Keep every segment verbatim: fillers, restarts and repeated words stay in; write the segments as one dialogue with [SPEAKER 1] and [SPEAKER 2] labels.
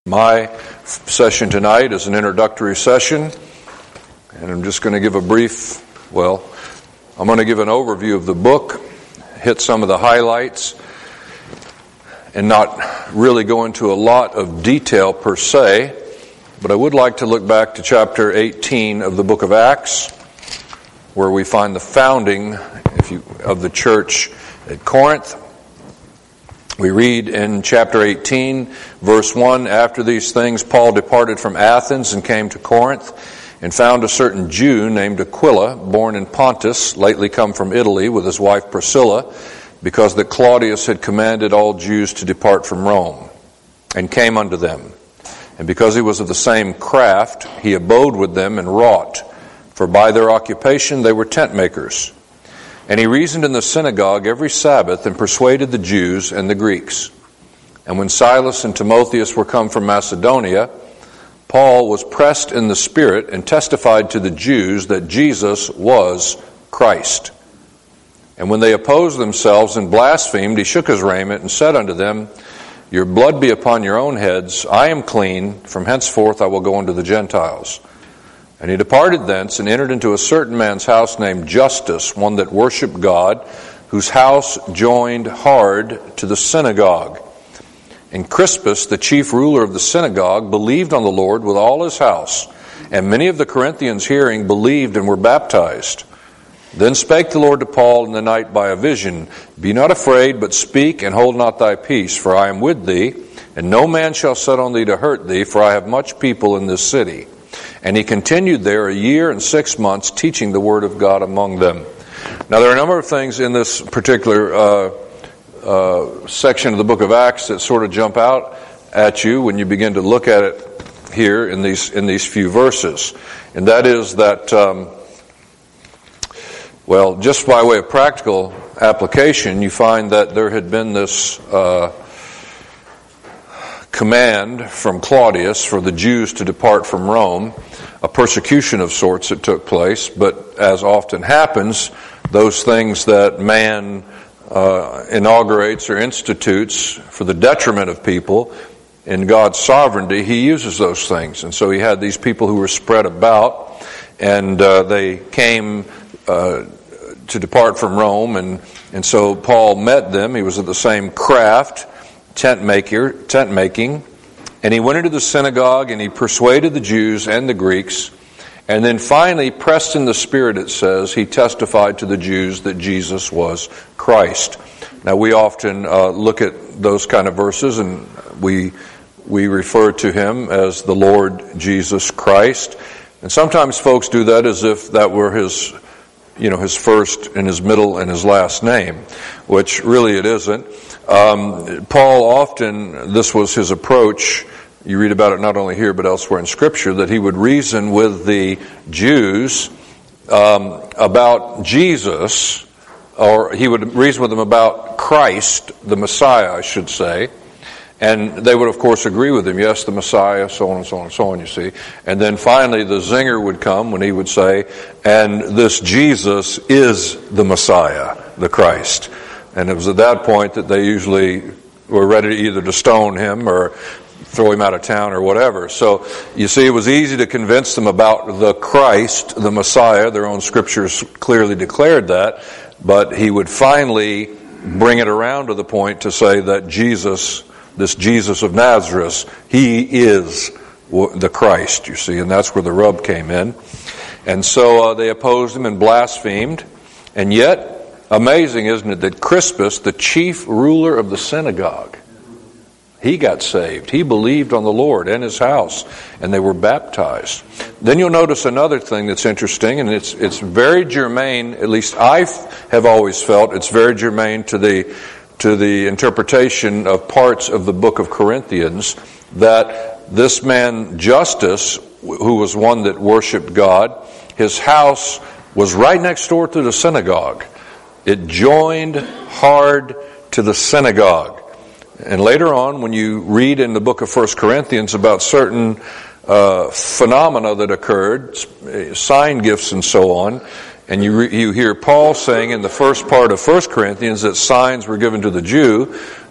[SPEAKER 1] My session tonight is an introductory session, and I'm just going to give a brief, well, I'm going to give an overview of the book, hit some of the highlights, and not really go into a lot of detail per se, but I would like to look back to chapter eighteen of the book of Acts, where we find the founding if you, of the church at Corinth. We read in chapter eighteen, verse one, "After these things Paul departed from Athens and came to Corinth, and found a certain Jew named Aquila, born in Pontus, lately come from Italy, with his wife Priscilla, because that Claudius had commanded all Jews to depart from Rome, and came unto them. And because he was of the same craft, he abode with them and wrought, for by their occupation they were tent makers. And he reasoned in the synagogue every Sabbath, and persuaded the Jews and the Greeks. And when Silas and Timotheus were come from Macedonia, Paul was pressed in the Spirit, and testified to the Jews that Jesus was Christ. And when they opposed themselves and blasphemed, he shook his raiment, and said unto them, Your blood be upon your own heads. I am clean. From henceforth I will go unto the Gentiles. And he departed thence, and entered into a certain man's house named Justus, one that worshipped God, whose house joined hard to the synagogue. And Crispus, the chief ruler of the synagogue, believed on the Lord with all his house. And many of the Corinthians hearing believed and were baptized. Then spake the Lord to Paul in the night by a vision, Be not afraid, but speak, and hold not thy peace, for I am with thee, and no man shall set on thee to hurt thee, for I have much people in this city. And he continued there a year and six months, teaching the word of God among them." Now, there are a number of things in this particular uh, uh, section of the book of Acts that sort of jump out at you when you begin to look at it here in these in these few verses. And that is that, um, well, just by way of practical application, you find that there had been this Uh, command from Claudius for the Jews to depart from Rome, a persecution of sorts that took place, but as often happens, those things that man uh, inaugurates or institutes for the detriment of people, in God's sovereignty, he uses those things. And so he had these people who were spread about, and uh, they came uh, to depart from Rome, and, and so Paul met them. He was of the same craft, tent maker, tent making, and he went into the synagogue and he persuaded the Jews and the Greeks, and then finally, pressed in the Spirit, it says, he testified to the Jews that Jesus was Christ. Now, we often uh, look at those kind of verses, and we we refer to him as the Lord Jesus Christ, and sometimes folks do that as if that were his, you know, his first and his middle and his last name, which really it isn't. Um, Paul often, this was his approach, you read about it not only here but elsewhere in Scripture, that he would reason with the Jews um, about Jesus, or he would reason with them about Christ, the Messiah, I should say, and they would of course agree with him, yes, the Messiah, so on and so on and so on, you see. And then finally the zinger would come when he would say, and this Jesus is the Messiah, the Christ. And it was at that point that they usually were ready to either to stone him or throw him out of town or whatever. So you see, it was easy to convince them about the Christ, the Messiah. Their own scriptures clearly declared that. But he would finally bring it around to the point to say that Jesus, this Jesus of Nazareth, he is the Christ, you see. And that's where the rub came in. And so uh, they opposed him and blasphemed. And yet, amazing, isn't it, that Crispus, the chief ruler of the synagogue, he got saved. He believed on the Lord and his house, and they were baptized. Then you'll notice another thing that's interesting, and it's it's very germane, at least I have always felt, it's very germane to the to the interpretation of parts of the book of Corinthians, that this man Justus, who was one that worshipped God, his house was right next door to the synagogue. It joined hard to the synagogue. And later on, when you read in the book of First Corinthians about certain uh, phenomena that occurred, sign gifts and so on, and you re- you hear Paul saying in the first part of First Corinthians that signs were given to the Jew,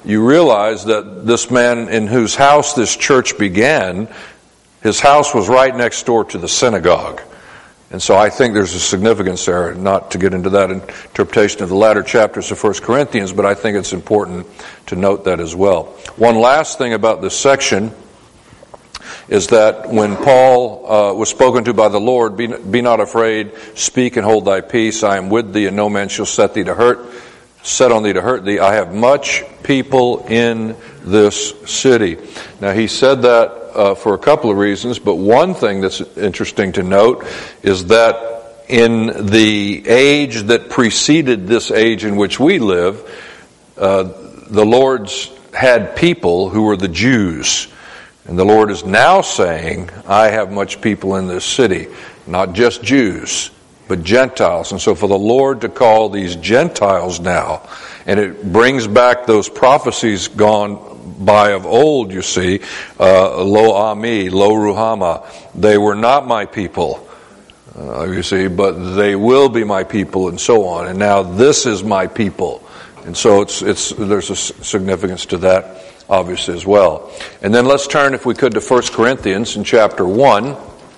[SPEAKER 1] you realize that this man in whose house this church began, his house was right next door to the synagogue. And so I think there's a significance there, not to get into that interpretation of the latter chapters of First Corinthians, but I think it's important to note that as well. One last thing about this section is that when Paul uh, was spoken to by the Lord, be, be not afraid, speak and hold thy peace, I am with thee, and no man shall set thee to hurt, set on thee to hurt thee. I have much people in this city. Now he said that Uh, for a couple of reasons, but one thing that's interesting to note is that in the age that preceded this age in which we live, uh, the Lord's had people who were the Jews. And the Lord is now saying, I have much people in this city. Not just Jews, but Gentiles. And so for the Lord to call these Gentiles now, and it brings back those prophecies gone by of old, you see, uh, Lo Ami, Lo Ruhama, they were not my people, uh, you see, but they will be my people, and so on. And now this is my people. And so it's it's there's a significance to that, obviously, as well. And then let's turn, if we could, to First Corinthians in chapter one,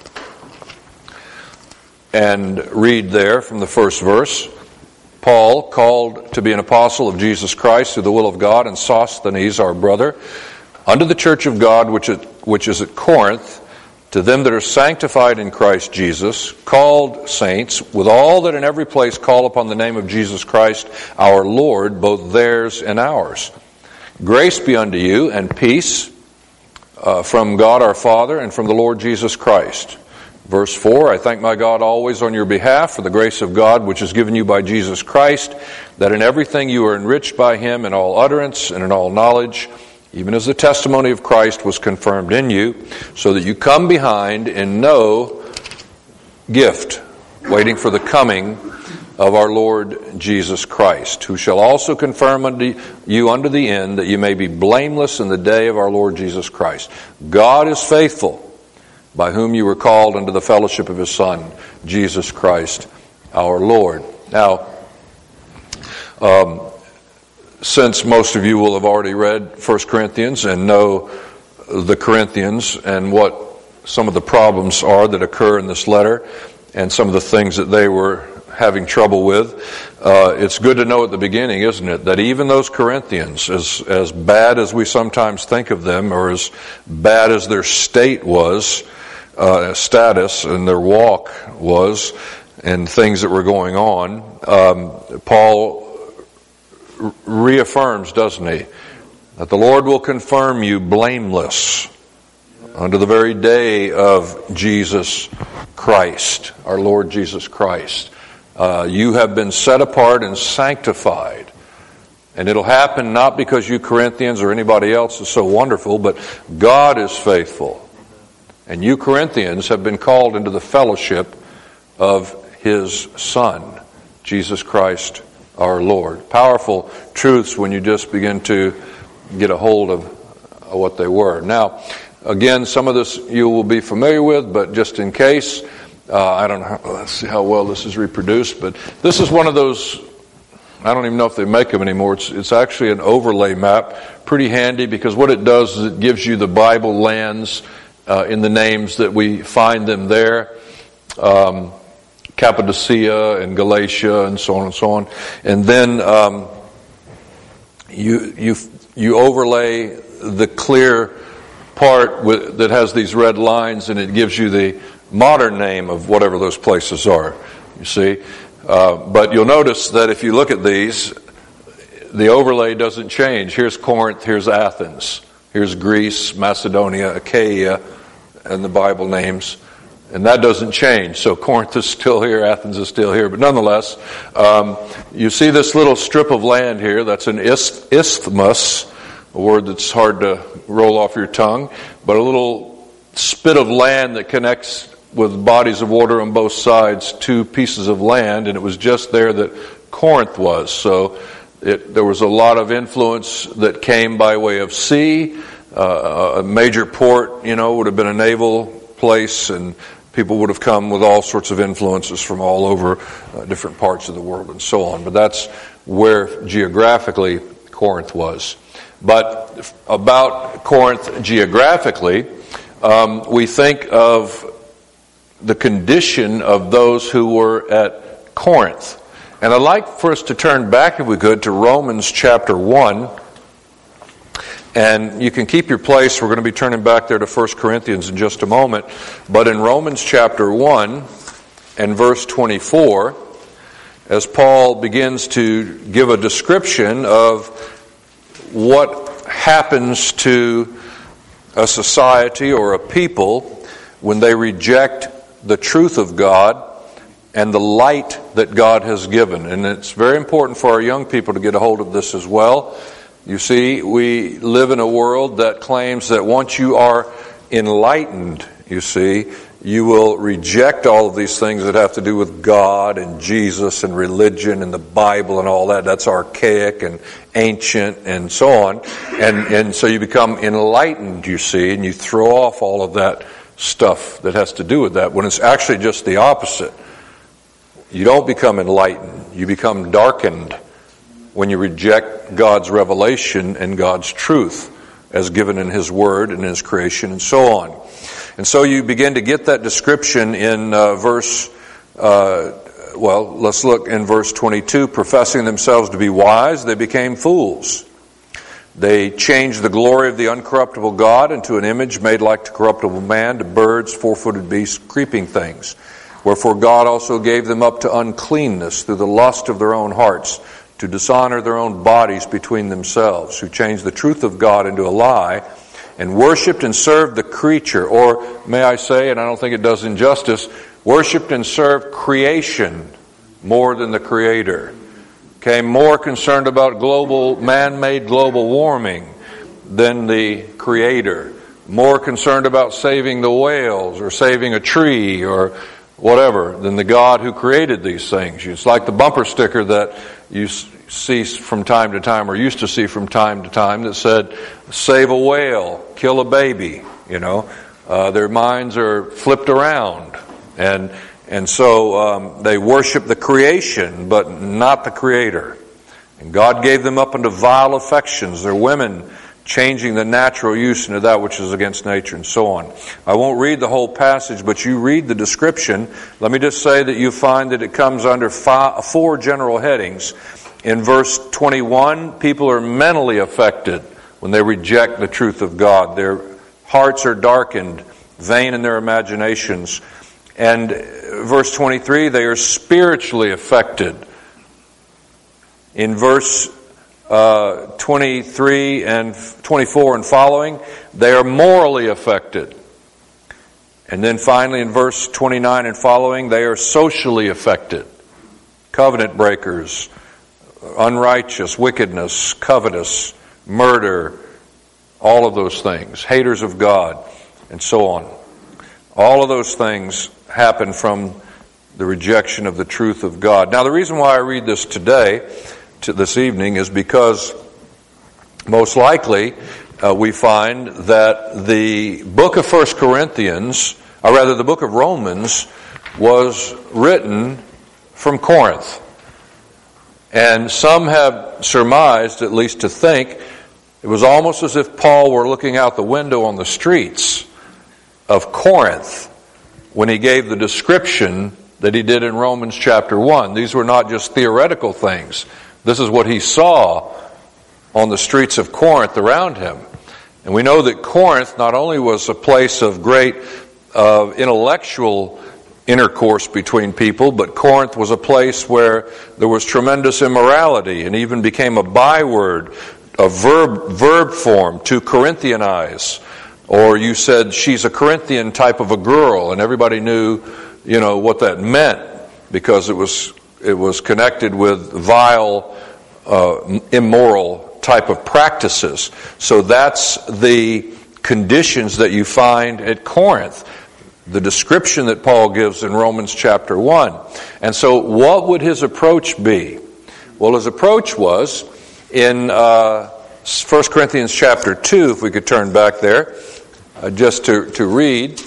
[SPEAKER 1] and read there from the first verse. Paul, called to be an apostle of Jesus Christ through the will of God, and Sosthenes, our brother, unto the church of God which is, which is at Corinth, to them that are sanctified in Christ Jesus, called saints, with all that in every place call upon the name of Jesus Christ our Lord, both theirs and ours. Grace be unto you, and peace uh, from God our Father and from the Lord Jesus Christ. Verse four, I thank my God always on your behalf for the grace of God which is given you by Jesus Christ, that in everything you are enriched by him in all utterance and in all knowledge, even as the testimony of Christ was confirmed in you, so that you come behind in no gift, waiting for the coming of our Lord Jesus Christ, who shall also confirm unto you unto the end, that you may be blameless in the day of our Lord Jesus Christ. God is faithful, by whom you were called unto the fellowship of his Son, Jesus Christ our Lord. Now, um, since most of you will have already read First Corinthians and know the Corinthians and what some of the problems are that occur in this letter and some of the things that they were having trouble with, uh, it's good to know at the beginning, isn't it, that even those Corinthians, as, as bad as we sometimes think of them, or as bad as their state was, Uh, status and their walk was, and things that were going on, um, Paul reaffirms, doesn't he, that the Lord will confirm you blameless unto the very day of Jesus Christ, our Lord Jesus Christ. Uh, you have been set apart and sanctified. And it'll happen not because you Corinthians or anybody else is so wonderful, but God is faithful. And you Corinthians have been called into the fellowship of his Son, Jesus Christ our Lord. Powerful truths when you just begin to get a hold of what they were. Now, again, some of this you will be familiar with, but just in case, uh, I don't know, let's see how well this is reproduced, but this is one of those, I don't even know if they make them anymore. It's, it's actually an overlay map, pretty handy, because what it does is it gives you the Bible lands Uh, in the names that we find them there, um, Cappadocia and Galatia and so on and so on. And then um, you you you overlay the clear part with, that has these red lines, and it gives you the modern name of whatever those places are. You see, uh, but you'll notice that if you look at these, the overlay doesn't change. Here's Corinth, here's Athens, here's Greece, Macedonia, Achaia, and the Bible names, and that doesn't change. So Corinth is still here, Athens is still here, but nonetheless, um, you see this little strip of land here. That's an isth- isthmus, a word that's hard to roll off your tongue, but a little spit of land that connects with bodies of water on both sides, two pieces of land, and it was just there that Corinth was. So it, there was a lot of influence that came by way of sea. Uh, a major port, you know, would have been a naval place, and people would have come with all sorts of influences from all over uh, different parts of the world and so on. But that's where geographically Corinth was. But about Corinth geographically, um, we think of the condition of those who were at Corinth. And I'd like for us to turn back, if we could, to Romans chapter one. And you can keep your place. We're going to be turning back there to First Corinthians in just a moment. But in Romans chapter one and verse twenty-four, as Paul begins to give a description of what happens to a society or a people when they reject the truth of God and the light that God has given. And it's very important for our young people to get a hold of this as well. You see, we live in a world that claims that once you are enlightened, you see, you will reject all of these things that have to do with God and Jesus and religion and the Bible and all that. That's archaic and ancient and so on. And, and so you become enlightened, you see, and you throw off all of that stuff that has to do with that, when it's actually just the opposite. You don't become enlightened. You become darkened when you reject God's revelation and God's truth as given in His Word and His creation and so on. And so you begin to get that description in uh, verse, uh, well, let's look in verse twenty-two. Professing themselves to be wise, they became fools. They changed the glory of the uncorruptible God into an image made like to corruptible man, to birds, four-footed beasts, creeping things. Wherefore God also gave them up to uncleanness through the lust of their own hearts, to dishonor their own bodies between themselves, who changed the truth of God into a lie, and worshipped and served the creature, or may I say, and I don't think it does injustice, worshipped and served creation more than the Creator. Okay, more concerned about global, man-made global warming than the Creator. More concerned about saving the whales or saving a tree or whatever than the God who created these things. It's like the bumper sticker that you see from time to time, or used to see from time to time, that said, save a whale, kill a baby. You know, uh, their minds are flipped around. And and so um, they worship the creation, but not the Creator. And God gave them up unto vile affections. Their women changing the natural use into that which is against nature, and so on. I won't read the whole passage, but you read the description. Let me just say that you find that it comes under five, four general headings. In verse twenty-one, people are mentally affected when they reject the truth of God. Their hearts are darkened, vain in their imaginations. And verse twenty-three, they are spiritually affected. In verse uh, twenty-three and twenty-four and following, they are morally affected. And then finally in verse twenty-nine and following, they are socially affected. Covenant breakers, unrighteous, wickedness, covetous, murder, all of those things, haters of God, and so on. All of those things happen from the rejection of the truth of God. Now, the reason why I read this today, to this evening, is because most likely uh, we find that the book of First Corinthians, or rather the book of Romans, was written from Corinth. And some have surmised, at least to think, it was almost as if Paul were looking out the window on the streets of Corinth when he gave the description that he did in Romans chapter one. These were not just theoretical things. This is what he saw on the streets of Corinth around him. And we know that Corinth not only was a place of great uh, intellectual intercourse between people, but Corinth was a place where there was tremendous immorality, and even became a byword, a verb verb form, to Corinthianize. Or you said, she's a Corinthian type of a girl, and everybody knew, you know, what that meant, because it was it was connected with vile, uh, immoral type of practices. So that's the conditions that you find at Corinth. The description that Paul gives in Romans chapter one. And so what would his approach be? Well, his approach was in uh, First Corinthians chapter two, if we could turn back there, uh, just to, to read.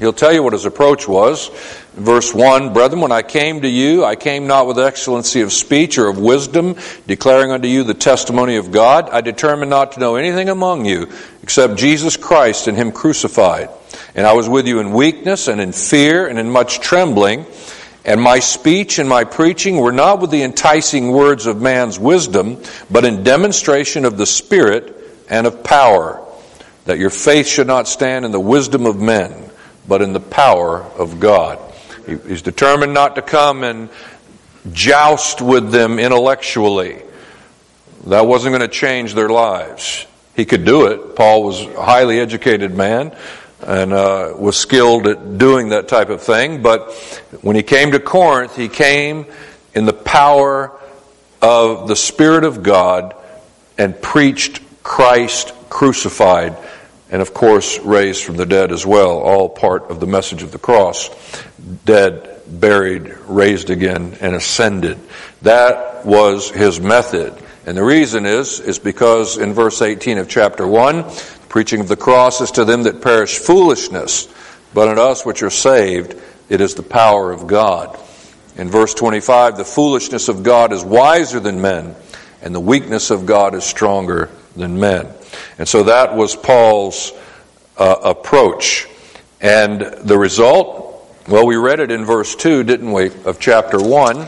[SPEAKER 1] He'll tell you what his approach was. Verse one, "Brethren, when I came to you, I came not with excellency of speech or of wisdom, declaring unto you the testimony of God. I determined not to know anything among you except Jesus Christ and Him crucified. And I was with you in weakness and in fear and in much trembling. And my speech and my preaching were not with the enticing words of man's wisdom, but in demonstration of the Spirit and of power, that your faith should not stand in the wisdom of men, but in the power of God." He's determined not to come and joust with them intellectually. That wasn't going to change their lives. He could do it. Paul was a highly educated man and uh, was skilled at doing that type of thing. But when he came to Corinth, he came in the power of the Spirit of God and preached Christ crucified, and of course raised from the dead as well, all part of the message of the cross. Dead, buried, raised again, and ascended. That was his method. And the reason is, is because in verse eighteen of chapter one, preaching of the cross is to them that perish foolishness, but unto us which are saved, it is the power of God. In verse twenty-five, the foolishness of God is wiser than men, and the weakness of God is stronger than men. And so that was Paul's uh, approach. And the result, well, we read it in verse two, didn't we, of chapter one.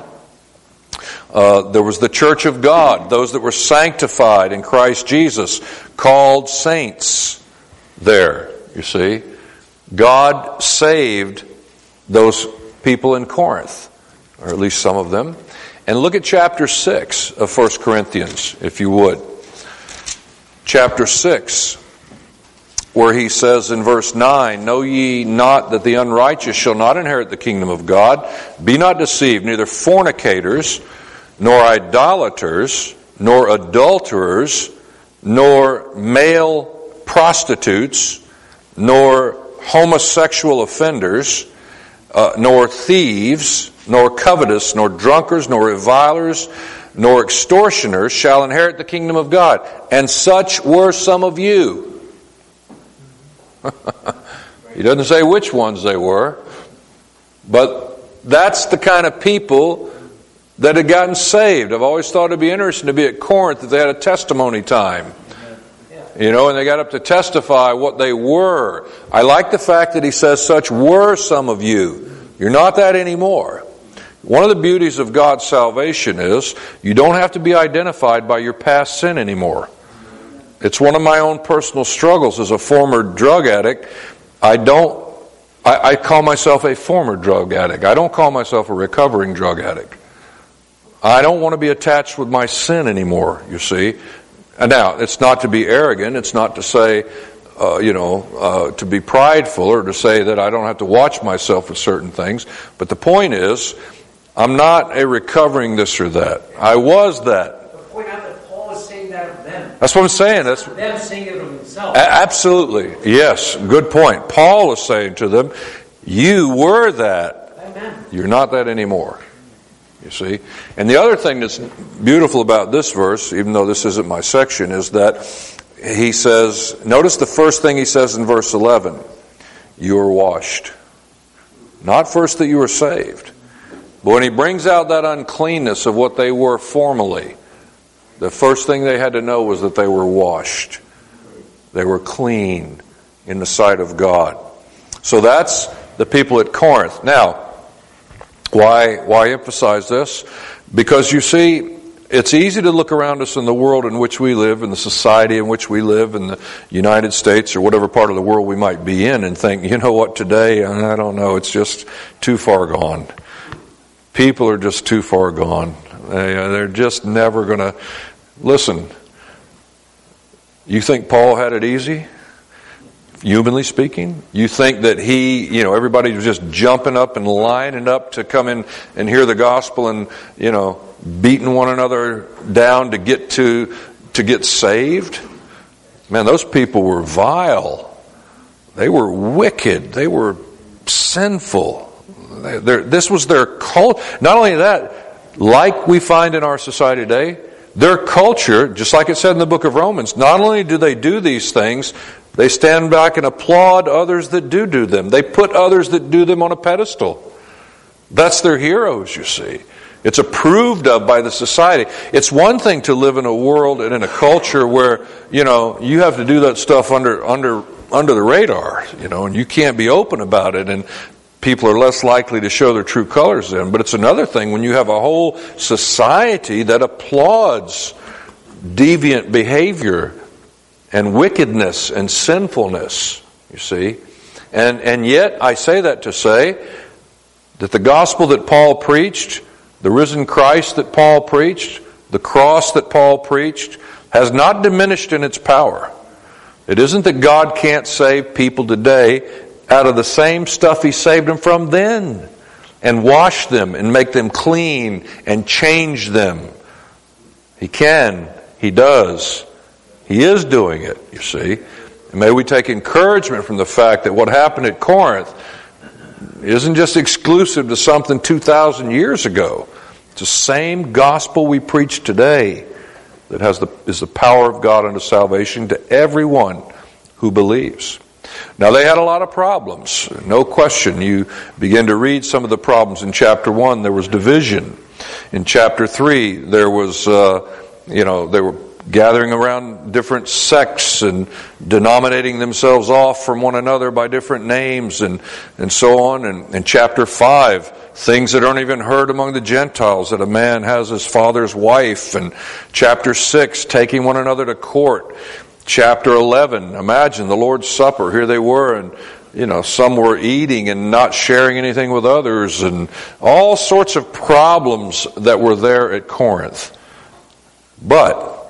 [SPEAKER 1] Uh, there was the church of God, those that were sanctified in Christ Jesus, called saints there, you see. God saved those people in Corinth, or at least some of them. And look at chapter six of First Corinthians, if you would. Chapter six, where he says in verse nine, "Know ye not that the unrighteous shall not inherit the kingdom of God? Be not deceived, neither fornicators, nor idolaters, nor adulterers, nor male prostitutes, nor homosexual offenders, uh, nor thieves, nor covetous, nor drunkards, nor revilers, nor extortioners shall inherit the kingdom of God. And such were some of you." He doesn't say which ones they were, but that's the kind of people that had gotten saved. I've always thought it'd be interesting to be at Corinth if they had a testimony time. You know, and they got up to testify what they were. I like the fact that he says, "Such were some of you." You're not that anymore. One of the beauties of God's salvation is you don't have to be identified by your past sin anymore. It's one of my own personal struggles as a former drug addict. I don't, I, I call myself a former drug addict. I don't call myself a recovering drug addict. I don't want to be attached with my sin anymore, you see. And now, it's not to be arrogant. It's not to say, uh, you know, uh, to be prideful or to say that I don't have to watch myself with certain things. But the point is, I'm not a recovering this or that. I was that.
[SPEAKER 2] Point out that Paul is saying that of them.
[SPEAKER 1] That's what I'm saying. That's
[SPEAKER 2] them saying it of themselves.
[SPEAKER 1] Absolutely. Yes. Good point. Paul is saying to them, you were that.
[SPEAKER 2] Amen.
[SPEAKER 1] You're not that anymore. You see? And the other thing that's beautiful about this verse, even though this isn't my section, is that he says, notice the first thing he says in verse eleven. You are washed. Not first that you were saved. But when he brings out that uncleanness of what they were formerly, the first thing they had to know was that they were washed. They were clean in the sight of God. So that's the people at Corinth. Now, why, why emphasize this? Because you see, it's easy to look around us in the world in which we live, in the society in which we live, in the United States or whatever part of the world we might be in, and think, you know what, today, I don't know, it's just too far gone. People are just too far gone. They, they're just never going to... Listen, you think Paul had it easy? Humanly speaking? You think that he, you know, everybody was just jumping up and lining up to come in and hear the gospel and, you know, beating one another down to get to, to get saved? Man, those people were vile. They were wicked. They were sinful. They, this was their cult. Not only that, like we find in our society today, their culture, just like it said in the book of Romans, not only do they do these things, They stand back and applaud others that do do them. They put others that do them on a pedestal. That's their heroes, you see. It's approved of by the society. It's one thing to live in a world and in a culture where, you know, you have to do that stuff under under under the radar, you know, and you can't be open about it, and people are less likely to show their true colors then. But it's another thing when you have a whole society that applauds deviant behavior and wickedness and sinfulness, you see. And and yet I say that to say that the gospel that Paul preached, the risen Christ that Paul preached, the cross that Paul preached, has not diminished in its power. It isn't that God can't save people today out of the same stuff He saved them from then, and wash them and make them clean and change them. He can. He does. He is doing it, you see. And may we take encouragement from the fact that what happened at Corinth isn't just exclusive to something two thousand years ago. It's the same gospel we preach today that has the is the power of God unto salvation to everyone who believes. Now, they had a lot of problems, no question. You begin to read some of the problems. In chapter one, there was division. In chapter three, there was, uh, you know, they were gathering around different sects and denominating themselves off from one another by different names and, and so on. And in chapter five, things that aren't even heard among the Gentiles, that a man has his father's wife. And chapter six, taking one another to court. Chapter eleven, imagine the Lord's Supper. Here they were, and you know, some were eating and not sharing anything with others, and all sorts of problems that were there at Corinth. But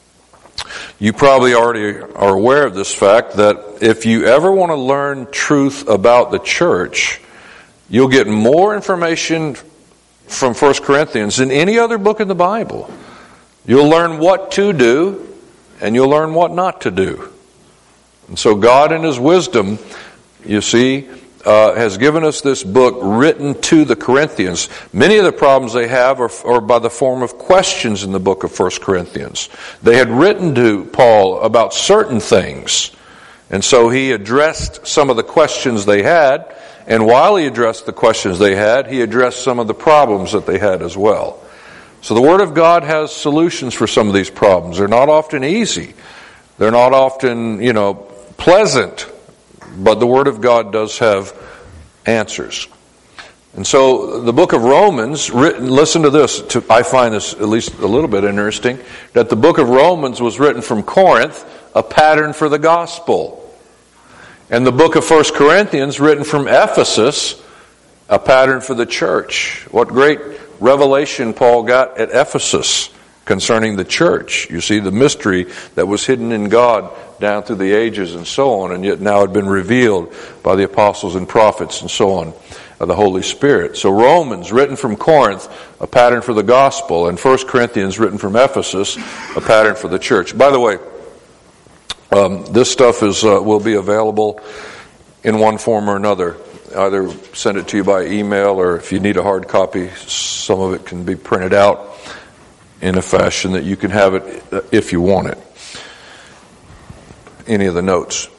[SPEAKER 1] you probably already are aware of this fact that if you ever want to learn truth about the church, you'll get more information from First Corinthians than any other book in the Bible. You'll learn what to do, and you'll learn what not to do. And so God in His wisdom, you see, uh, has given us this book written to the Corinthians. Many of the problems they have are, are by the form of questions in the book of First Corinthians. They had written to Paul about certain things, and so he addressed some of the questions they had, and while he addressed the questions they had, he addressed some of the problems that they had as well. So the Word of God has solutions for some of these problems. They're not often easy. They're not often, you know, pleasant. But the Word of God does have answers. And so the book of Romans, written, listen to this. To, I find this at least a little bit interesting, that the book of Romans was written from Corinth, a pattern for the gospel. And the book of First Corinthians, written from Ephesus, a pattern for the church. What great revelation Paul got at Ephesus concerning the church. You see, the mystery that was hidden in God down through the ages and so on, and yet now had been revealed by the apostles and prophets and so on, of the Holy Spirit. So Romans, written from Corinth, a pattern for the gospel, and First Corinthians, written from Ephesus, a pattern for the church. By the way, um, this stuff is uh, will be available in one form or another. Either send it to you by email, or if you need a hard copy, some of it can be printed out in a fashion that you can have it if you want it. Any of the notes.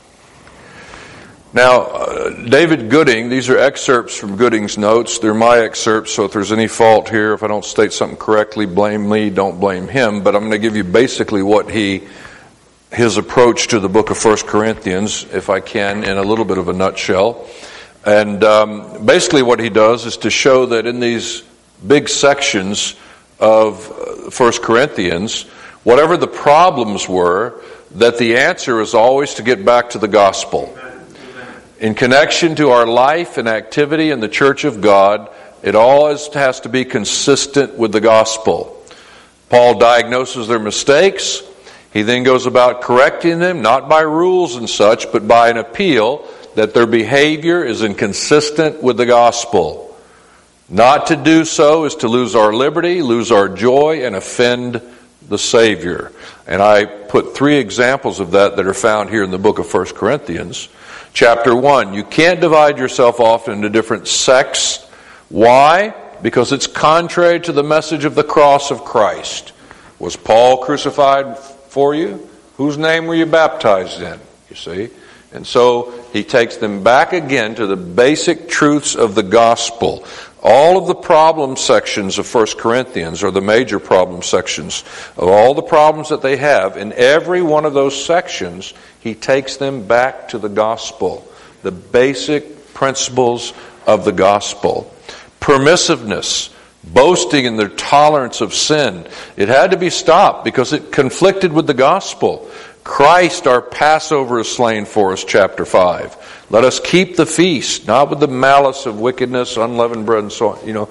[SPEAKER 1] Now, uh, David Gooding, these are excerpts from Gooding's notes. They're my excerpts, so if there's any fault here, if I don't state something correctly, blame me, don't blame him. But I'm going to give you basically what he, his approach to the book of First Corinthians, if I can, in a little bit of a nutshell. And um, basically what he does is to show that in these big sections of First Corinthians, whatever the problems were, that the answer is always to get back to the gospel. In connection to our life and activity in the church of God, it always has to be consistent with the gospel. Paul diagnoses their mistakes. He then goes about correcting them, not by rules and such, but by an appeal that their behavior is inconsistent with the gospel. Not to do so is to lose our liberty, lose our joy, and offend the Savior. And I put three examples of that that are found here in the book of First Corinthians. Chapter one, you can't divide yourself off into different sects. Why? Because it's contrary to the message of the cross of Christ. Was Paul crucified for you? Whose name were you baptized in? You you see. And so he takes them back again to the basic truths of the gospel. All of the problem sections of First Corinthians are the major problem sections of all the problems that they have. In every one of those sections, he takes them back to the gospel, the basic principles of the gospel. Permissiveness, boasting in their tolerance of sin. It had to be stopped because it conflicted with the gospel. Christ, our Passover, is slain for us, chapter five. Let us keep the feast, not with the malice of wickedness, unleavened bread, and so on. You know,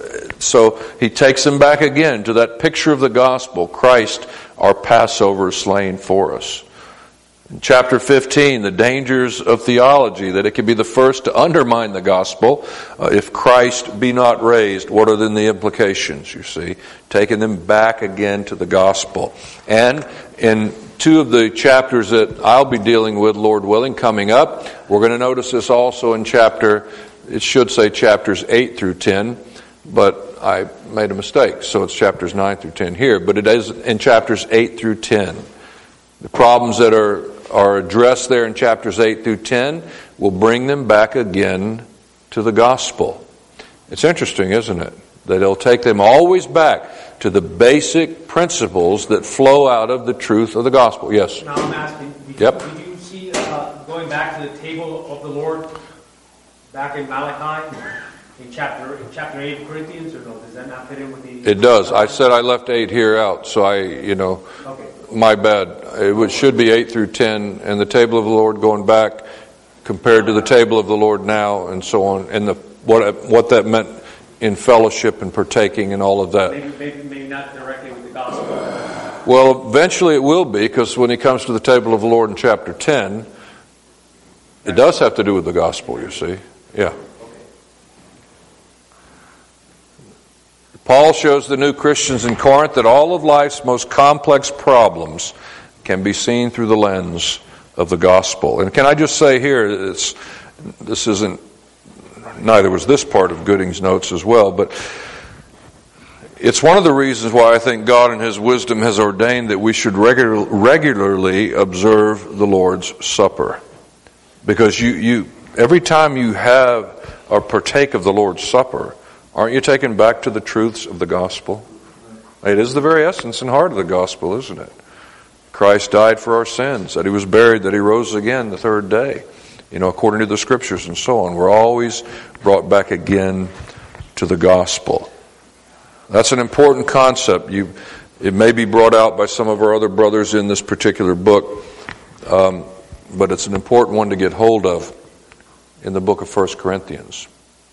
[SPEAKER 1] so he takes them back again to that picture of the gospel. Christ, our Passover, is slain for us. In chapter fifteen, the dangers of theology, that it can be the first to undermine the gospel. Uh, if Christ be not raised, what are then the implications, you see? Taking them back again to the gospel. And in two of the chapters that I'll be dealing with, Lord willing, coming up, we're going to notice this also in chapter, it should say chapters eight through ten, but I made a mistake, so it's chapters nine through ten here, but it is in chapters eight through ten. The problems that are, are addressed there in chapters eight through ten will bring them back again to the gospel. It's interesting, isn't it? That it'll take them always back to the basic principles that flow out of the truth of the gospel. Yes?
[SPEAKER 2] Now I'm asking, did,
[SPEAKER 1] yep.
[SPEAKER 2] you, did you see, uh, going back to the table of the Lord, back in Malachi, in chapter in chapter eight of Corinthians, or no? Does that not fit in with the...
[SPEAKER 1] It does. I said I left eight here out, so I, you know, okay. My bad. It would, should be eight through ten, and the table of the Lord going back compared to the table of the Lord now, and so on, and the what what that meant in fellowship and partaking and all of that.
[SPEAKER 2] Maybe, maybe, maybe not directly with the gospel.
[SPEAKER 1] Well, eventually it will be, because when he comes to the table of the Lord in chapter ten, it does have to do with the gospel, you see. Yeah. Paul shows the new Christians in Corinth that all of life's most complex problems can be seen through the lens of the gospel. And can I just say here, it's, this isn't, neither was this part of Gooding's notes as well, but it's one of the reasons why I think God in His wisdom has ordained that we should regular, regularly observe the Lord's Supper. Because you, you, every time you have or partake of the Lord's Supper, aren't you taken back to the truths of the gospel? It is the very essence and heart of the gospel, isn't it? Christ died for our sins, that He was buried, that He rose again the third day, you know, according to the Scriptures and so on. We're always brought back again to the gospel. That's an important concept. You, it may be brought out by some of our other brothers in this particular book, um, but it's an important one to get hold of in the book of First Corinthians.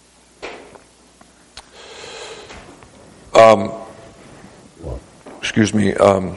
[SPEAKER 1] Um, excuse me. Um,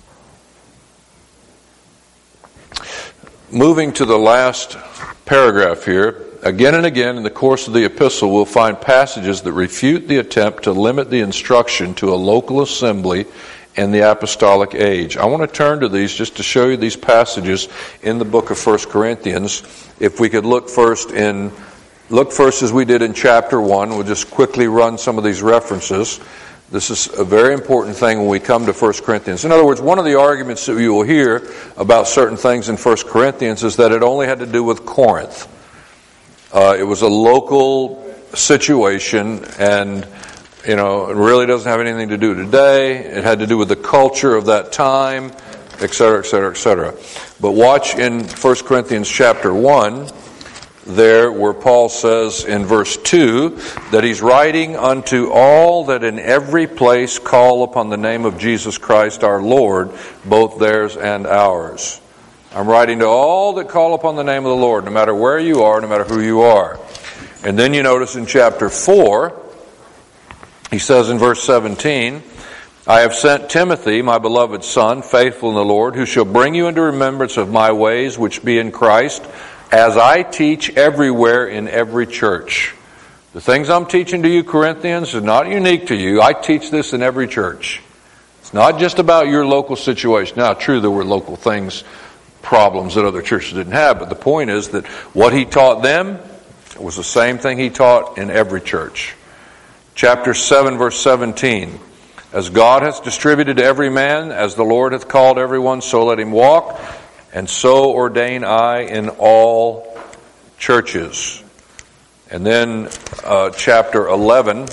[SPEAKER 1] moving to the last paragraph here, again and again in the course of the epistle, we'll find passages that refute the attempt to limit the instruction to a local assembly in the apostolic age. I want to turn to these just to show you these passages in the book of First Corinthians. If we could look first in, look first as we did in chapter one. We'll just quickly run some of these references. This is a very important thing when we come to First Corinthians. In other words, one of the arguments that you will hear about certain things in First Corinthians is that it only had to do with Corinth. Uh, it was a local situation, and you know, it really doesn't have anything to do today. It had to do with the culture of that time, et cetera, et cetera, et cetera. But watch in First Corinthians chapter one, there where Paul says in verse two that he's writing unto all that in every place call upon the name of Jesus Christ our Lord, both theirs and ours. I'm writing to all that call upon the name of the Lord, no matter where you are, no matter who you are. And then you notice in chapter four, he says in verse seventeen, I have sent Timothy, my beloved son, faithful in the Lord, who shall bring you into remembrance of my ways which be in Christ, as I teach everywhere in every church. The things I'm teaching to you, Corinthians, is not unique to you. I teach this in every church. It's not just about your local situation. Now, true, there were local things, problems that other churches didn't have, but the point is that what he taught them was the same thing he taught in every church. Chapter seven, verse seventeen. As God hath distributed to every man, as the Lord hath called everyone, so let him walk. and so ordain I in all churches. And then uh, chapter eleven,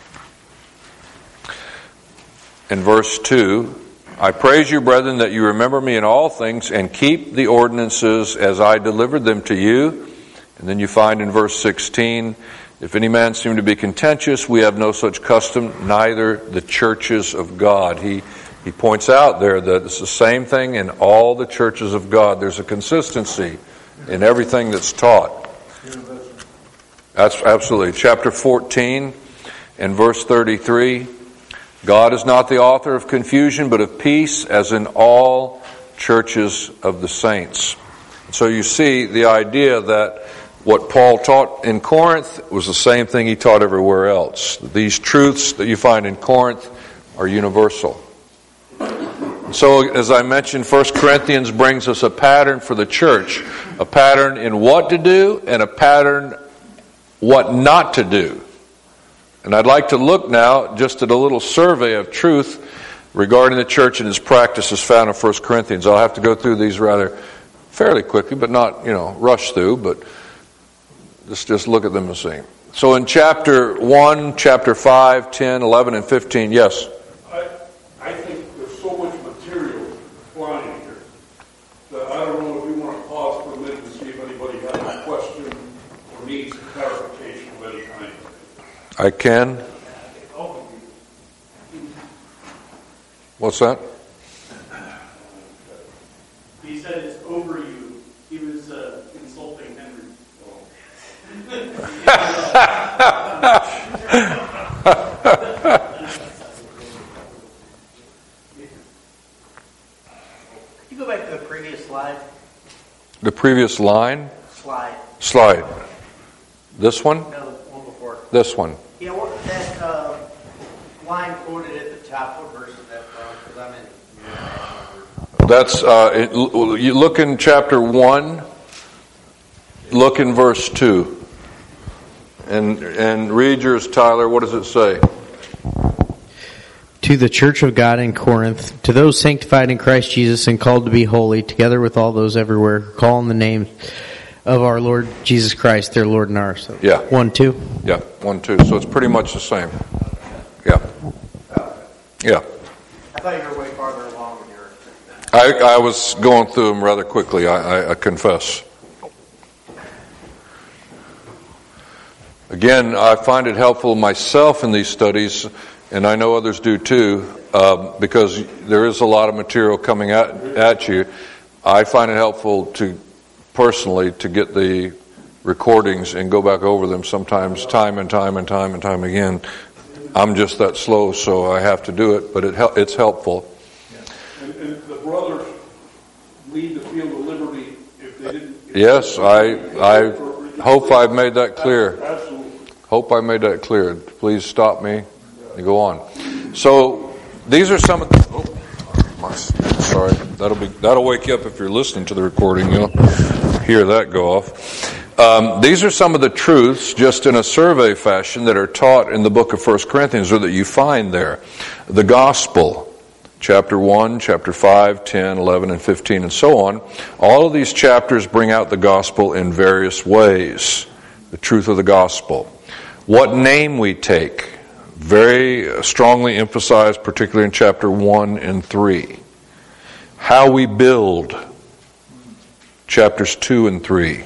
[SPEAKER 1] in verse two, I praise you, brethren, that you remember me in all things and keep the ordinances as I delivered them to you. And then you find in verse sixteen, if any man seem to be contentious, we have no such custom, neither the churches of God. He he points out there that it's the same thing in all the churches of God. There's a consistency in everything that's taught. That's absolutely. Chapter fourteen and verse thirty-three, God is not the author of confusion, but of peace, as in all churches of the saints. So you see the idea that what Paul taught in Corinth was the same thing he taught everywhere else. These truths that you find in Corinth are universal. So, as I mentioned, First Corinthians brings us a pattern for the church. A pattern in what to do and a pattern what not to do. And I'd like to look now just at a little survey of truth regarding the church and its practices found in First Corinthians. I'll have to go through these rather fairly quickly, but not, you know, rush through, but Let's just look at them and see. So in chapter one, chapter five, ten, eleven, and fifteen, yes?
[SPEAKER 3] I, I think there's so much material flying here that I don't know if you want to pause for a minute to see if anybody has a question or needs clarification of any kind.
[SPEAKER 1] I can. What's that?
[SPEAKER 4] He said it's over you. He was uh, insulting Henry.
[SPEAKER 5] Could you go back to the previous slide?
[SPEAKER 1] The previous line?
[SPEAKER 5] Slide.
[SPEAKER 1] Slide. This one?
[SPEAKER 5] No, the one before.
[SPEAKER 1] This one.
[SPEAKER 5] Yeah, what that uh, line quoted at the top, what verse is that from? Because I'm in.
[SPEAKER 1] That's, uh, it, you look in chapter one, look in verse two. And and read yours, Tyler. What does it say?
[SPEAKER 6] To the church of God in Corinth, to those sanctified in Christ Jesus and called to be holy, together with all those everywhere, call on the name of our Lord Jesus Christ, their Lord and ours. So
[SPEAKER 1] yeah.
[SPEAKER 6] One, two?
[SPEAKER 1] Yeah, one, two. So it's pretty much the same. Yeah. Yeah.
[SPEAKER 5] I thought you were way farther along in your...
[SPEAKER 1] I, I was going through them rather quickly, I, I, I confess. Again, I find it helpful myself in these studies, and I know others do too, uh, because there is a lot of material coming at, at you. I find it helpful to, personally, to get the recordings and go back over them sometimes time and time and time and time again. I'm just that slow, so I have to do it, but it it's helpful.
[SPEAKER 3] And, and the brothers need to feel the liberty if they didn't... If
[SPEAKER 1] Yes, I I hope I've made that clear.
[SPEAKER 3] Absolutely.
[SPEAKER 1] Hope I made that clear. Please stop me and go on. So these are some of the, oh, my, sorry, that'll be that'll wake you up if you're listening to the recording. You'll hear that go off. Um, these are some of the truths, just in a survey fashion, that are taught in the book of First Corinthians, or that you find there. The gospel, chapter one, chapter five, ten, eleven, and fifteen, and so on. All of these chapters bring out the gospel in various ways. The truth of the gospel. What name we take, very strongly emphasized, particularly in chapter one and three. How we build, chapters two and three.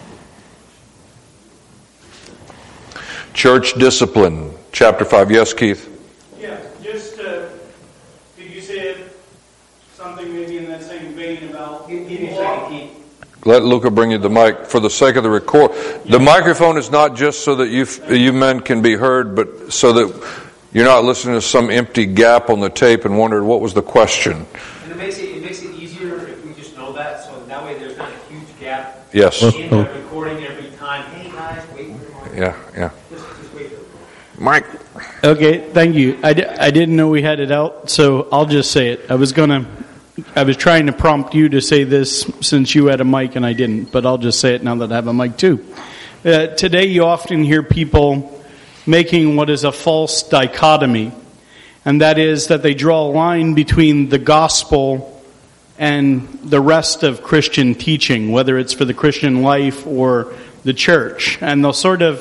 [SPEAKER 1] Church discipline, chapter five. Yes, Keith?
[SPEAKER 4] Yeah, just, uh, did you say something maybe in that same vein about...
[SPEAKER 2] Give give me a second, Keith.
[SPEAKER 1] Let Luca bring you the mic for the sake of the record. The microphone is not just so that you you men can be heard, but so that you're not listening to some empty gap on the tape and wondering what was the question.
[SPEAKER 2] And it makes it, it makes it easier if we just know that, so that way there's not a huge gap
[SPEAKER 1] Yes.
[SPEAKER 2] in the recording every time. Hey guys, wait for it.
[SPEAKER 1] Yeah, yeah.
[SPEAKER 2] Just, just wait for it.
[SPEAKER 1] Mike.
[SPEAKER 7] Okay, thank you. I, di- I didn't know we had it out, so I'll just say it. I was gonna, I was trying to prompt you to say this since you had a mic and I didn't, but I'll just say it now that I have a mic too. Uh, today you often hear people making what is a false dichotomy, and that is that they draw a line between the gospel and the rest of Christian teaching, whether it's for the Christian life or the church. And they'll sort of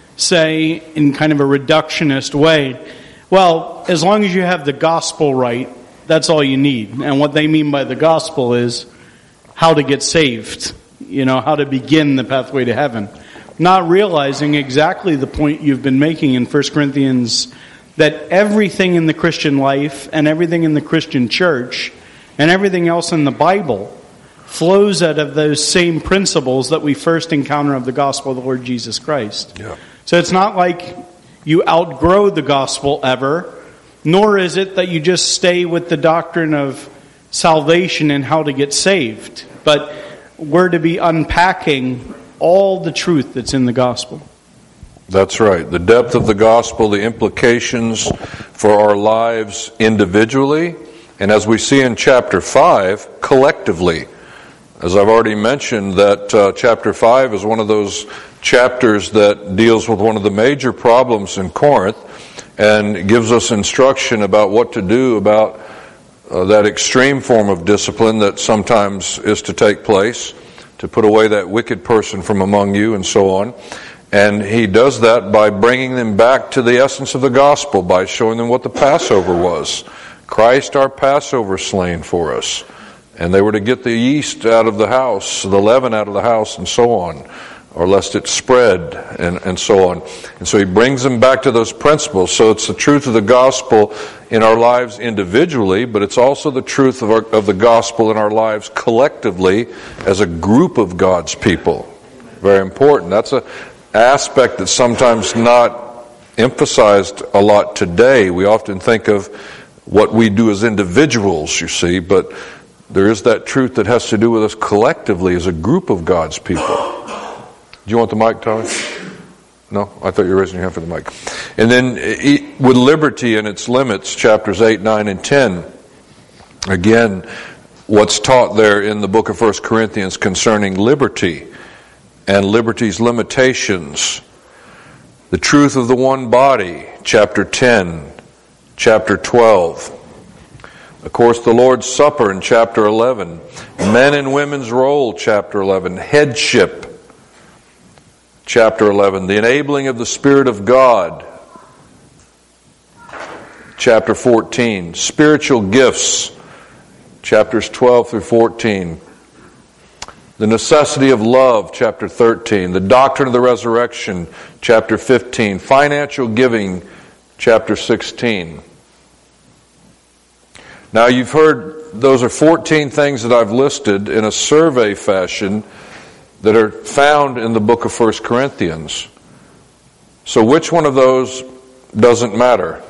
[SPEAKER 7] say in kind of a reductionist way, well, as long as you have the gospel right, that's all you need. And what they mean by the gospel is how to get saved, you know, how to begin the pathway to heaven. Not realizing exactly the point you've been making in First Corinthians, that everything in the Christian life and everything in the Christian church and everything else in the Bible flows out of those same principles that we first encounter of the gospel of the Lord Jesus Christ.
[SPEAKER 1] Yeah.
[SPEAKER 7] So it's not like you outgrow the gospel ever, nor is it that you just stay with the doctrine of salvation and how to get saved. But we're to be unpacking all the truth that's in the gospel.
[SPEAKER 1] That's right. The depth of the gospel, the implications for our lives individually, and as we see in chapter five, collectively. As I've already mentioned, that uh, chapter five is one of those chapters that deals with one of the major problems in Corinth and gives us instruction about what to do about uh, that extreme form of discipline that sometimes is to take place, to put away that wicked person from among you and so on. And he does that by bringing them back to the essence of the gospel, by showing them what the Passover was. Christ our Passover slain for us. And they were to get the yeast out of the house, the leaven out of the house, and so on, or lest it spread, and, and so on. And so he brings them back to those principles. So it's the truth of the gospel in our lives individually, but it's also the truth of, our, of the gospel in our lives collectively as a group of God's people. Very important. That's an aspect that's sometimes not emphasized a lot today. We often think of what we do as individuals, you see, but there is that truth that has to do with us collectively as a group of God's people. Do you want the mic, Tyler? No? I thought you were raising your hand for the mic. And then with liberty and its limits, chapters eight, nine, and ten. Again, what's taught there in the book of First Corinthians concerning liberty and liberty's limitations. The truth of the one body, chapter ten, chapter twelve. Of course, the Lord's Supper in chapter eleven. Men and women's role, chapter eleven. Headship, chapter eleven. The enabling of the Spirit of God, chapter fourteen. Spiritual gifts, chapters twelve through fourteen. The necessity of love, chapter thirteen. The doctrine of the resurrection, chapter fifteen. Financial giving, chapter sixteen. Now you've heard, those are fourteen things that I've listed in a survey fashion that are found in the book of First Corinthians. So which one of those doesn't matter?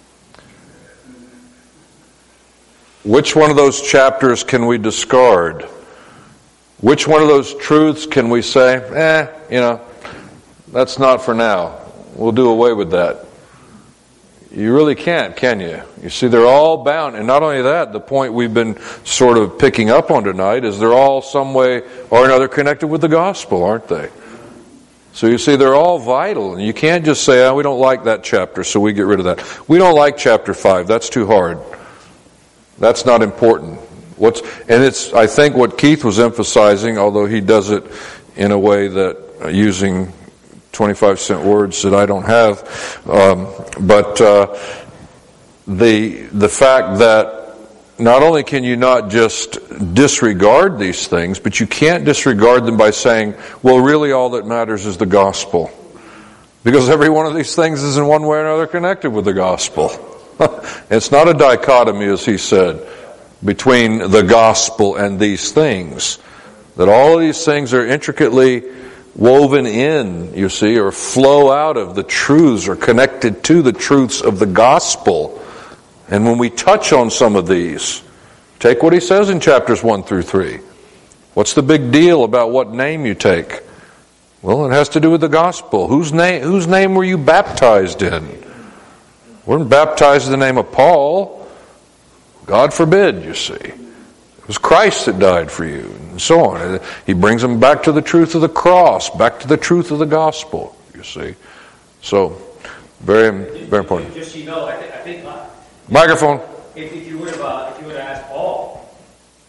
[SPEAKER 1] Which one of those chapters can we discard? Which one of those truths can we say, eh, you know, that's not for now. We'll do away with that. You really can't, can you? You see, they're all bound. And not only that, the point we've been sort of picking up on tonight is they're all some way or another connected with the gospel, aren't they? So you see, they're all vital. And you can't just say, oh, we don't like that chapter, so we get rid of that. We don't like chapter five. That's too hard. That's not important. What's and it's, I think what Keith was emphasizing, although he does it in a way that uh, using twenty-five cent words that I don't have, um, but uh, the the fact that not only can you not just disregard these things, but you can't disregard them by saying, well, really all that matters is the gospel. Because every one of these things is in one way or another connected with the gospel. It's not a dichotomy, as he said, between the gospel and these things. That all of these things are intricately woven in, you see, or flow out of the truths or connected to the truths of the gospel. And when we touch on some of these, take what he says in chapters one through three. What's the big deal about what name you take? Well, it has to do with the gospel. Whose name, whose name were you baptized in? We weren't baptized in the name of Paul. God forbid, you see. It was Christ that died for you, and so on. He brings them back to the truth of the cross, back to the truth of the gospel, you see. So, very, very important.
[SPEAKER 2] Just so you know, I, th- I think... Uh,
[SPEAKER 1] Microphone.
[SPEAKER 2] If, if you would have, uh, if you would have asked Paul,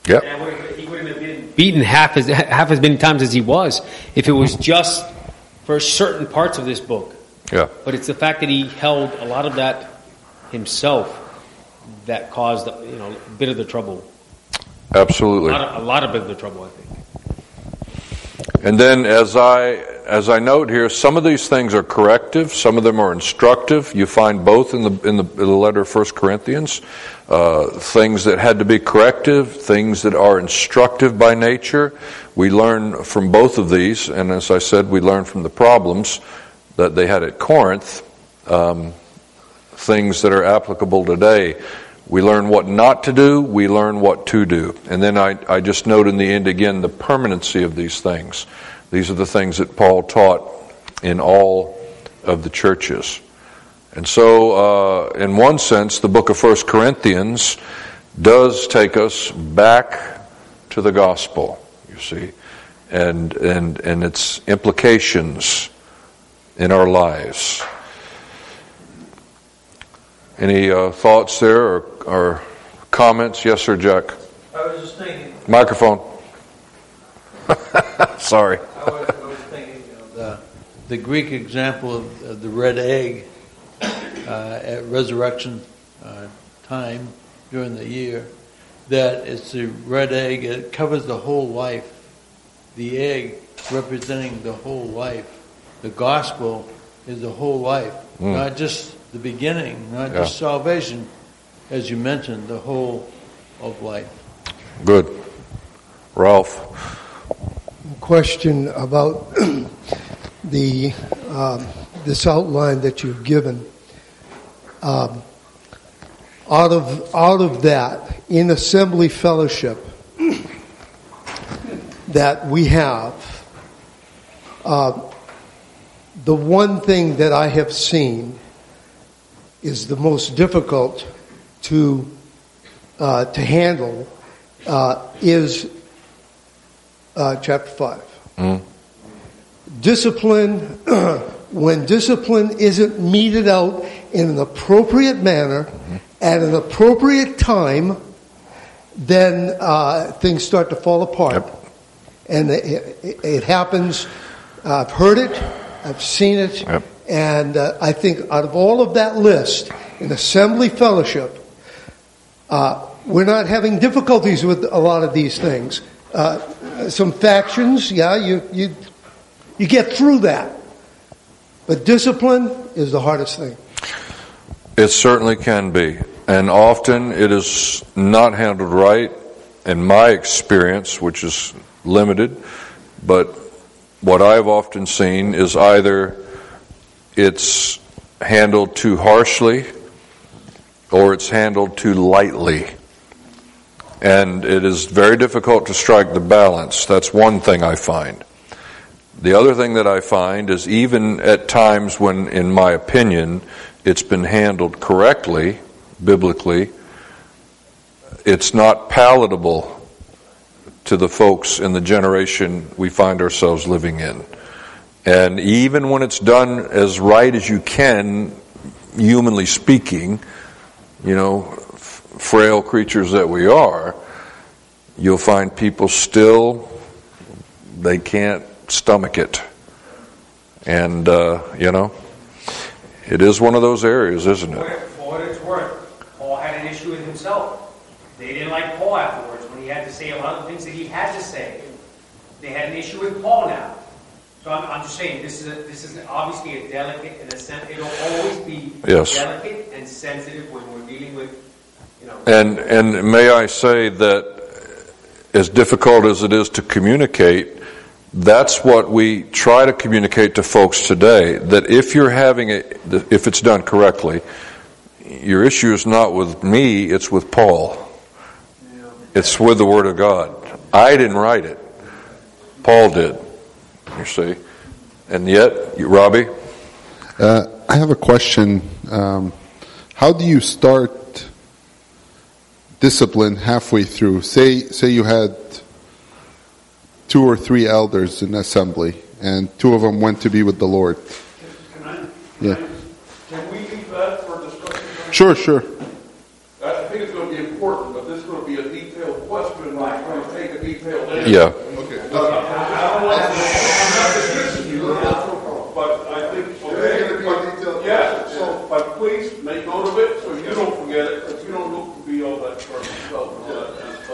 [SPEAKER 1] Yep.
[SPEAKER 2] And would- he wouldn't have been
[SPEAKER 8] beaten half as half as many times as he was if it was just for certain parts of this book.
[SPEAKER 1] Yeah.
[SPEAKER 8] But it's the fact that he held a lot of that himself that caused, you know, a bit of the trouble.
[SPEAKER 1] Absolutely.
[SPEAKER 8] A lot of, a lot of bit of the trouble, I think.
[SPEAKER 1] And then, as I as I note here, some of these things are corrective, some of them are instructive. You find both in the in the, in the letter of First Corinthians, uh, things that had to be corrective, things that are instructive by nature. We learn from both of these, and as I said, we learn from the problems that they had at Corinth, um, things that are applicable today. We learn what not to do, we learn what to do. And then I, I just note in the end again the permanency of these things. These are the things that Paul taught in all of the churches. And so, uh, in one sense, the book of First Corinthians does take us back to the gospel, you see, and and, and its implications in our lives. Any uh, thoughts there or, or comments? Yes, sir, Jack.
[SPEAKER 9] I was just thinking.
[SPEAKER 1] Microphone. Sorry.
[SPEAKER 9] I was, I was thinking of the, the Greek example of, of the red egg uh, at resurrection uh, time during the year. That it's the red egg. It covers the whole life. The egg representing the whole life. The gospel is the whole life, mm. not just the beginning, not
[SPEAKER 1] yeah.
[SPEAKER 9] just salvation, as you mentioned, the whole of life.
[SPEAKER 1] Good. Ralph.
[SPEAKER 10] Question about the um, this outline that you've given. Um, out of out of that, in assembly fellowship that we have, uh, the one thing that I have seen is the most difficult to uh, to handle uh, is uh, chapter five. Mm. Discipline, when discipline isn't meted out in an appropriate manner, mm-hmm. at an appropriate time, then uh, things start to fall apart. Yep. And it, it, it happens. I've heard it. I've seen it. Yep. And uh, I think out of all of that list, in assembly fellowship, uh, we're not having difficulties with a lot of these things. Uh, some factions, yeah, you, you you get through that. But discipline is the hardest thing.
[SPEAKER 1] It certainly can be. And often it is not handled right, in my experience, which is limited. But what I've often seen is either it's handled too harshly or it's handled too lightly. And it is very difficult to strike the balance. That's one thing I find. The other thing that I find is even at times when, in my opinion, it's been handled correctly, biblically, it's not palatable to the folks in the generation we find ourselves living in. And even when it's done as right as you can, humanly speaking, you know, f- frail creatures that we are, you'll find people still, they can't stomach it. And, uh, you know, it is one of those areas, isn't it?
[SPEAKER 2] For what it's worth, Paul had an issue with himself. They didn't like Paul afterwards when he had to say a lot of the things that he had to say. They had an issue with Paul now. So I'm, I'm just saying, this is a, this is obviously a delicate, in a sense, it'll always be
[SPEAKER 1] yes.
[SPEAKER 2] delicate and sensitive when we're dealing with, you know.
[SPEAKER 1] And and may I say that as difficult as it is to communicate, that's what we try to communicate to folks today, that if you're having a, if it's done correctly, your issue is not with me, it's with Paul. It's with the Word of God. I didn't write it. Paul did. You see. And yet, you, Robbie?
[SPEAKER 11] Uh, I have a question. Um, how do you start discipline halfway through? Say, say you had two or three elders in assembly, and two of them went to be with the Lord.
[SPEAKER 3] Can I? Can
[SPEAKER 11] yeah.
[SPEAKER 3] I, can we leave that for discussion?
[SPEAKER 11] Sure, sure.
[SPEAKER 3] I think it's going to be important, but this is going to be a detailed question.
[SPEAKER 2] Right.
[SPEAKER 3] detailed answer.
[SPEAKER 1] Yeah.
[SPEAKER 11] Okay.
[SPEAKER 3] I don't want to you, but I think, okay, but, yeah, so, but please make note of it so you don't forget it, because you don't look to be all that sharp yourself and all that kind of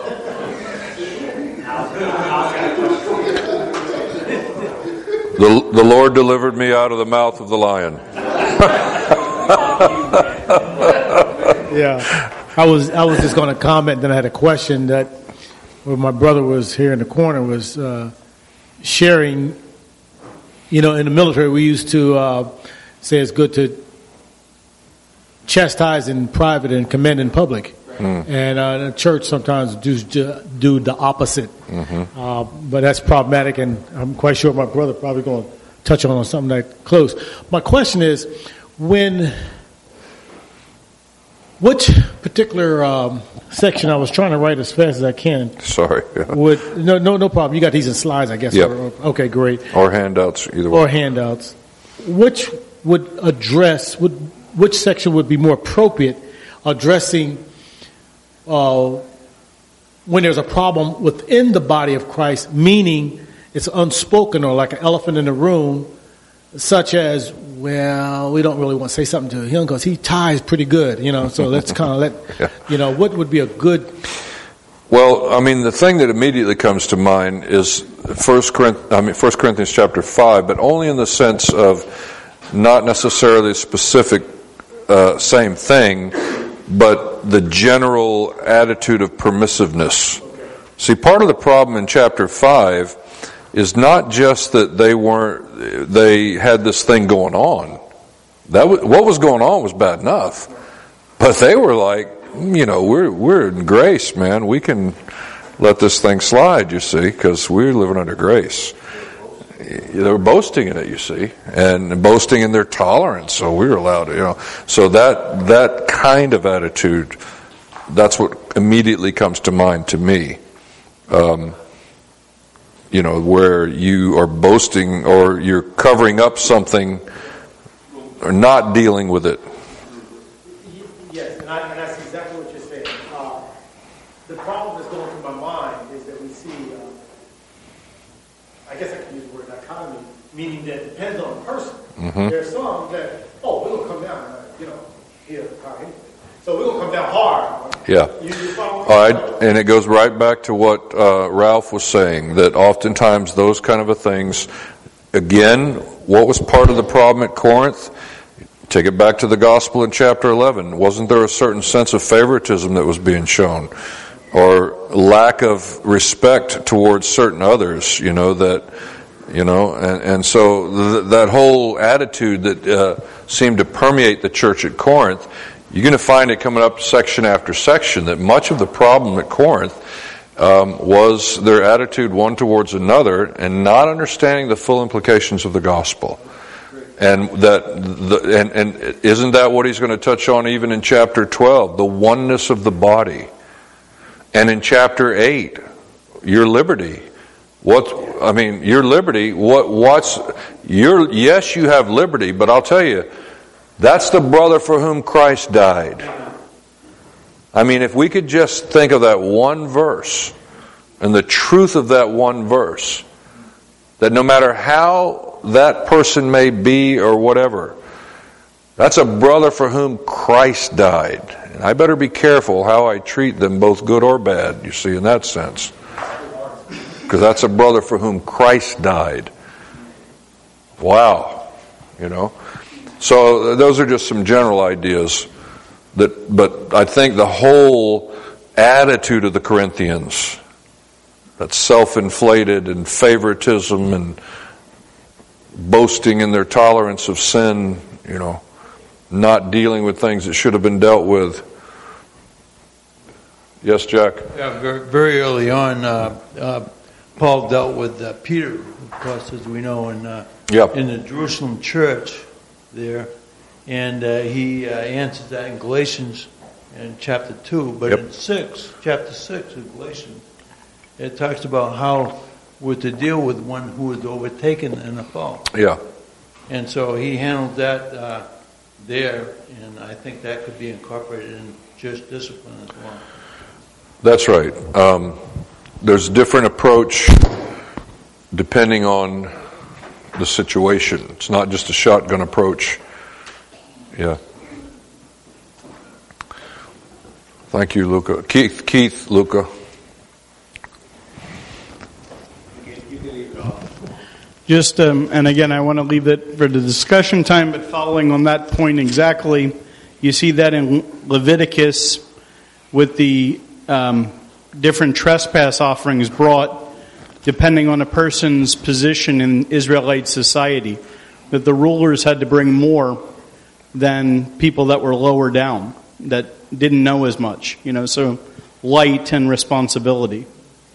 [SPEAKER 3] stuff.
[SPEAKER 1] The, the Lord delivered me out of the mouth of the lion.
[SPEAKER 12] Yeah. I was I was just going to comment, then I had a question that where my brother was here in the corner was uh, sharing, you know, in the military we used to uh, say it's good to chastise in private and commend in public. Mm. And uh, the church sometimes do, do the opposite. Mm-hmm. Uh, but that's problematic, and I'm quite sure my brother probably going to touch on something that close. My question is, when... Which particular um, section I was trying to write as fast as I can?
[SPEAKER 1] Sorry. Yeah.
[SPEAKER 12] Would no no no problem. You got these in slides, I guess.
[SPEAKER 1] Yep.
[SPEAKER 12] Or, okay, great.
[SPEAKER 1] Or handouts, either way.
[SPEAKER 12] Or handouts. Which would address? Would which section would be more appropriate addressing uh, when there's a problem within the body of Christ, meaning it's unspoken or like an elephant in the room, such as, well, we don't really want to say something to him because he ties pretty good, you know, so let's kind of let,
[SPEAKER 1] yeah.
[SPEAKER 12] you know, what would be a good...
[SPEAKER 1] Well, I mean, the thing that immediately comes to mind is First Corinthians, I mean, First Corinthians chapter five, but only in the sense of not necessarily a specific uh, same thing, but the general attitude of permissiveness. See, part of the problem in chapter five is not just that they weren't, they had this thing going on. That was, what was going on was bad enough. But they were like, you know, we're, we're in grace, man. We can let this thing slide, you see, because we're living under grace. They were boasting in it, you see, and boasting in their tolerance. So we were allowed to, you know. So that, that kind of attitude, that's what immediately comes to mind to me. Um, You know, where you are boasting or you're covering up something or not dealing with it.
[SPEAKER 12] Yes, and, I, and that's exactly what you're saying. Uh, the problem that's going through my mind is that we see, uh, I guess I can use the word dichotomy, meaning that it depends on the person. Mm-hmm. There are some that, oh, we're going to come down, uh, you know, here, anyway. So we're going to come down hard.
[SPEAKER 1] Yeah. All right. And it goes right back to what uh, Ralph was saying, that oftentimes those kind of a things, again, what was part of the problem at Corinth? Take it back to the gospel in chapter eleven. Wasn't there a certain sense of favoritism that was being shown? Or lack of respect towards certain others, you know, that, you know, and, and so th- that whole attitude that uh, seemed to permeate the church at Corinth, you're going to find it coming up section after section that much of the problem at Corinth um, was their attitude one towards another and not understanding the full implications of the gospel. And that, the, and, and isn't that what he's going to touch on even in chapter twelve, the oneness of the body? And in chapter eight, your liberty. What I mean, your liberty. What what's your? Yes, you have liberty, but I'll tell you. That's the brother for whom Christ died. I mean, if we could just think of that one verse and the truth of that one verse, that no matter how that person may be or whatever, that's a brother for whom Christ died. And I better be careful how I treat them, both good or bad, you see, in that sense. Because that's a brother for whom Christ died. Wow. You know. So those are just some general ideas that, but I think the whole attitude of the Corinthians, that self-inflated and favoritism and boasting in their tolerance of sin, you know, not dealing with things that should have been dealt with. Yes, Jack?
[SPEAKER 9] Yeah, very, very early on, uh, uh, Paul dealt with uh, Peter, of course, as we know, in, uh,
[SPEAKER 1] yep.
[SPEAKER 9] in the Jerusalem church there, and uh, he uh, answers that in Galatians in chapter two, but
[SPEAKER 1] yep.
[SPEAKER 9] in six, chapter six of Galatians, it talks about how we're to deal with one who is overtaken in a fall.
[SPEAKER 1] Yeah.
[SPEAKER 9] And so he handled that uh, there, and I think that could be incorporated in church discipline as well.
[SPEAKER 1] That's right. Um, there's a different approach depending on the situation. It's not just a shotgun approach. Yeah. Thank you, Luca. Keith, Keith, Luca.
[SPEAKER 7] Just, um, and again, I want to leave it for the discussion time, but following on that point exactly, you see that in Leviticus with the um, different trespass offerings brought depending on a person's position in Israelite society, that the rulers had to bring more than people that were lower down, that didn't know as much, you know, so light and responsibility.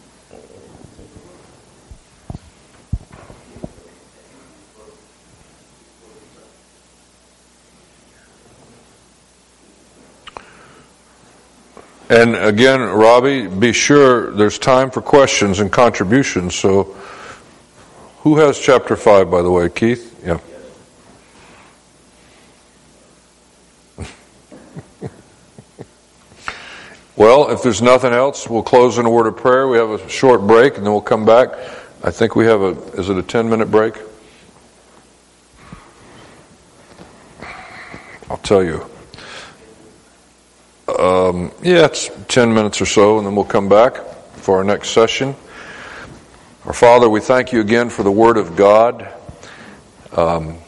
[SPEAKER 1] And again, Robbie, be sure there's time for questions and contributions. So, who has chapter five, by the way? Keith? Yeah. Well, if there's nothing else, we'll close in a word of prayer. We have a short break, and then we'll come back. I think we have a, is it a ten-minute break? I'll tell you. Um, yeah, it's ten minutes or so, and then we'll come back for our next session. Our Father, we thank you again for the Word of God. Um,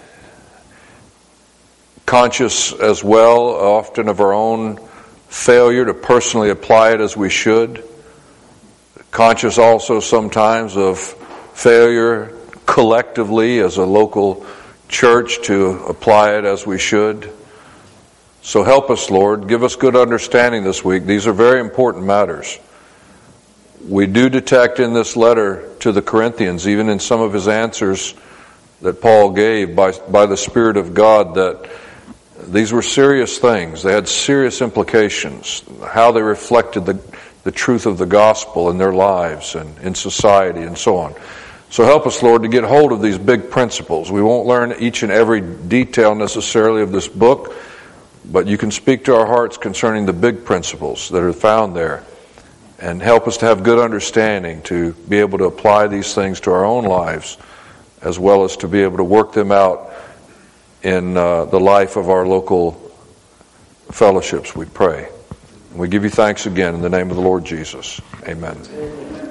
[SPEAKER 1] conscious as well, often of our own failure to personally apply it as we should. Conscious also sometimes of failure collectively as a local church to apply it as we should. So help us, Lord. Give us good understanding this week. These are very important matters. We do detect in this letter to the Corinthians, even in some of his answers that Paul gave by, by the Spirit of God, that these were serious things. They had serious implications, how they reflected the, the truth of the gospel in their lives and in society and so on. So help us, Lord, to get hold of these big principles. We won't learn each and every detail necessarily of this book, but you can speak to our hearts concerning the big principles that are found there, and help us to have good understanding to be able to apply these things to our own lives, as well as to be able to work them out in uh, the life of our local fellowships, we pray. And we give you thanks again in the name of the Lord Jesus. Amen.